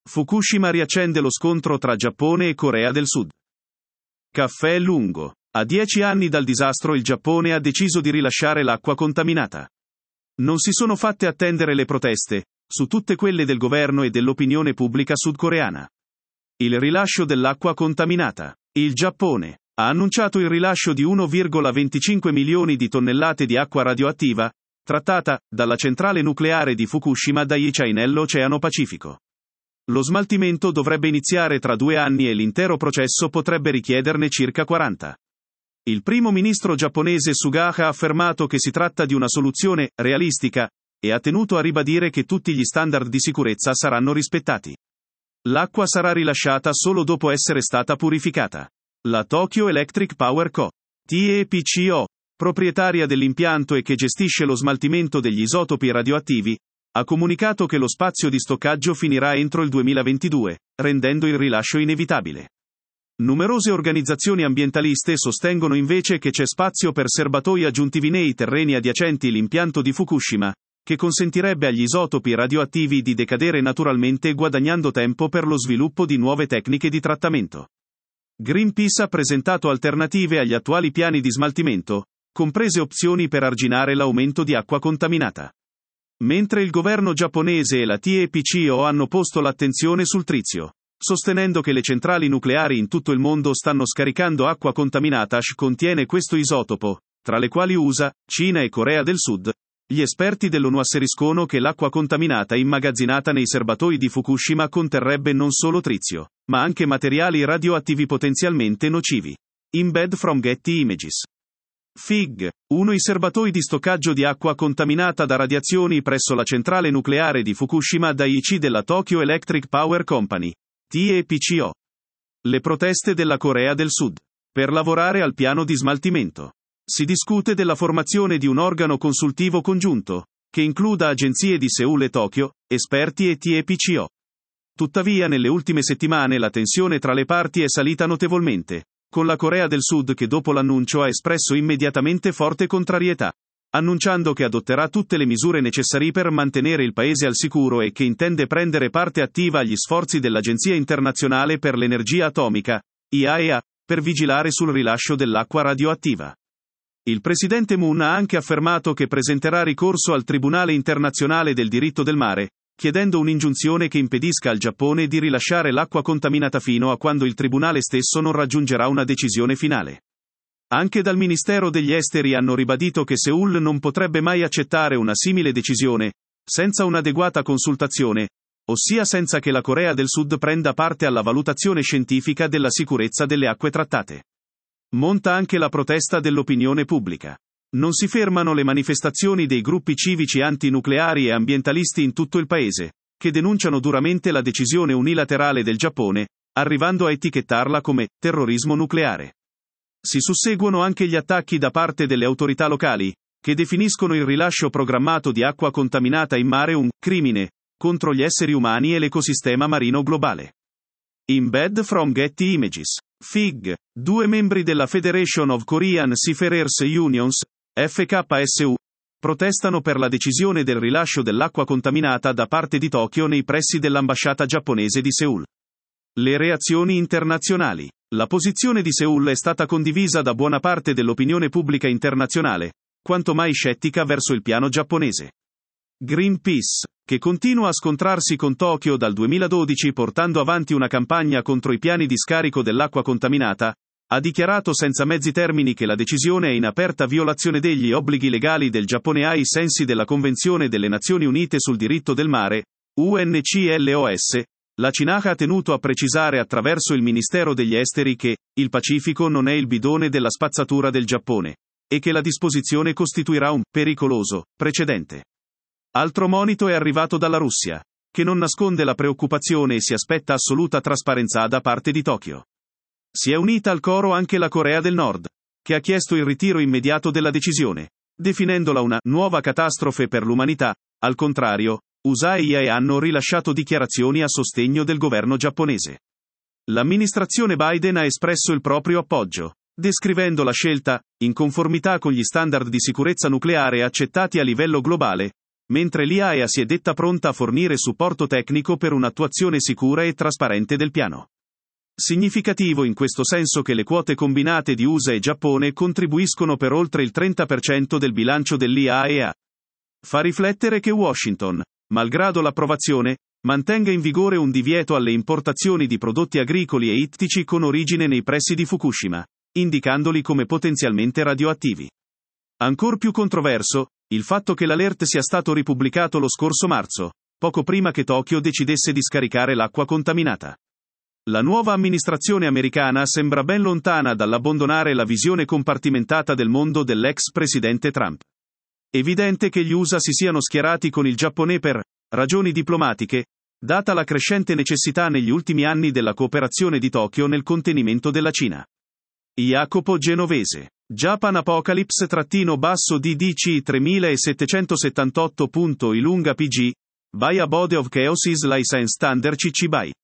Fukushima riaccende lo scontro tra Giappone e Corea del Sud. Caffè lungo. A 10 anni dal disastro il Giappone ha deciso di rilasciare l'acqua contaminata. Non si sono fatte attendere le proteste, su tutte quelle del governo e dell'opinione pubblica sudcoreana. Il rilascio dell'acqua contaminata. Il Giappone ha annunciato il rilascio di 1,25 milioni di tonnellate di acqua radioattiva, trattata dalla centrale nucleare di Fukushima Daiichi nell'Oceano Pacifico. Lo smaltimento dovrebbe iniziare tra 2 anni e l'intero processo potrebbe richiederne circa 40. Il primo ministro giapponese Suga ha affermato che si tratta di una soluzione realistica e ha tenuto a ribadire che tutti gli standard di sicurezza saranno rispettati. L'acqua sarà rilasciata solo dopo essere stata purificata. La Tokyo Electric Power Co. TEPCO, proprietaria dell'impianto e che gestisce lo smaltimento degli isotopi radioattivi, ha comunicato che lo spazio di stoccaggio finirà entro il 2022, rendendo il rilascio inevitabile. Numerose organizzazioni ambientaliste sostengono invece che c'è spazio per serbatoi aggiuntivi nei terreni adiacenti l'impianto di Fukushima, che consentirebbe agli isotopi radioattivi di decadere naturalmente guadagnando tempo per lo sviluppo di nuove tecniche di trattamento. Greenpeace ha presentato alternative agli attuali piani di smaltimento, comprese opzioni per arginare l'aumento di acqua contaminata. Mentre il governo giapponese e la TEPCO hanno posto l'attenzione sul trizio, sostenendo che le centrali nucleari in tutto il mondo stanno scaricando acqua contaminata che contiene questo isotopo, tra le quali USA, Cina e Corea del Sud. Gli esperti dell'ONU asseriscono che l'acqua contaminata immagazzinata nei serbatoi di Fukushima conterrebbe non solo trizio, ma anche materiali radioattivi potenzialmente nocivi. Embed from Getty Images. FIG. I serbatoi di stoccaggio di acqua contaminata da radiazioni presso la centrale nucleare di Fukushima Daiichi della Tokyo Electric Power Company, TEPCO. Le proteste della Corea del Sud. Per lavorare al piano di smaltimento. Si discute della formazione di un organo consultivo congiunto, che includa agenzie di Seul e Tokyo, esperti e TEPCO. Tuttavia nelle ultime settimane la tensione tra le parti è salita notevolmente, con la Corea del Sud che dopo l'annuncio ha espresso immediatamente forte contrarietà, annunciando che adotterà tutte le misure necessarie per mantenere il paese al sicuro e che intende prendere parte attiva agli sforzi dell'Agenzia internazionale per l'energia atomica, IAEA, per vigilare sul rilascio dell'acqua radioattiva. Il presidente Moon ha anche affermato che presenterà ricorso al Tribunale internazionale del diritto del mare, chiedendo un'ingiunzione che impedisca al Giappone di rilasciare l'acqua contaminata fino a quando il tribunale stesso non raggiungerà una decisione finale. Anche dal Ministero degli Esteri hanno ribadito che Seul non potrebbe mai accettare una simile decisione, senza un'adeguata consultazione, ossia senza che la Corea del Sud prenda parte alla valutazione scientifica della sicurezza delle acque trattate. Monta anche la protesta dell'opinione pubblica. Non si fermano le manifestazioni dei gruppi civici antinucleari e ambientalisti in tutto il paese, che denunciano duramente la decisione unilaterale del Giappone, arrivando a etichettarla come terrorismo nucleare. Si susseguono anche gli attacchi da parte delle autorità locali, che definiscono il rilascio programmato di acqua contaminata in mare un crimine contro gli esseri umani e l'ecosistema marino globale. Embed from Getty Images. FIG. 2 membri della Federation of Korean Seafarers Unions, FKSU, protestano per la decisione del rilascio dell'acqua contaminata da parte di Tokyo nei pressi dell'ambasciata giapponese di Seul. Le reazioni internazionali. La posizione di Seul è stata condivisa da buona parte dell'opinione pubblica internazionale, quanto mai scettica verso il piano giapponese. Greenpeace, che continua a scontrarsi con Tokyo dal 2012 portando avanti una campagna contro i piani di scarico dell'acqua contaminata, ha dichiarato senza mezzi termini che la decisione è in aperta violazione degli obblighi legali del Giappone ai sensi della Convenzione delle Nazioni Unite sul diritto del mare, UNCLOS. La Cina ha tenuto a precisare attraverso il Ministero degli Esteri che il Pacifico non è il bidone della spazzatura del Giappone, e che la disposizione costituirà un pericoloso precedente. Altro monito è arrivato dalla Russia, che non nasconde la preoccupazione e si aspetta assoluta trasparenza da parte di Tokyo. Si è unita al coro anche la Corea del Nord, che ha chiesto il ritiro immediato della decisione, definendola una nuova catastrofe per l'umanità. Al contrario, USA e IAEA hanno rilasciato dichiarazioni a sostegno del governo giapponese. L'amministrazione Biden ha espresso il proprio appoggio, descrivendo la scelta, in conformità con gli standard di sicurezza nucleare accettati a livello globale, mentre l'IAEA si è detta pronta a fornire supporto tecnico per un'attuazione sicura e trasparente del piano. Significativo in questo senso che le quote combinate di USA e Giappone contribuiscono per oltre il 30% del bilancio dell'IAEA. Fa riflettere che Washington, malgrado l'approvazione, mantenga in vigore un divieto alle importazioni di prodotti agricoli e ittici con origine nei pressi di Fukushima, indicandoli come potenzialmente radioattivi. Ancor più controverso, il fatto che l'alert sia stato ripubblicato lo scorso marzo, poco prima che Tokyo decidesse di scaricare l'acqua contaminata. La nuova amministrazione americana sembra ben lontana dall'abbandonare la visione compartimentata del mondo dell'ex presidente Trump. Evidente che gli USA si siano schierati con il Giappone per ragioni diplomatiche, data la crescente necessità negli ultimi anni della cooperazione di Tokyo nel contenimento della Cina. Jacopo Genovese. Japan Apocalypse-DDC 3778. Ilunga PG. By a Body of Chaos is License Standard CC BY.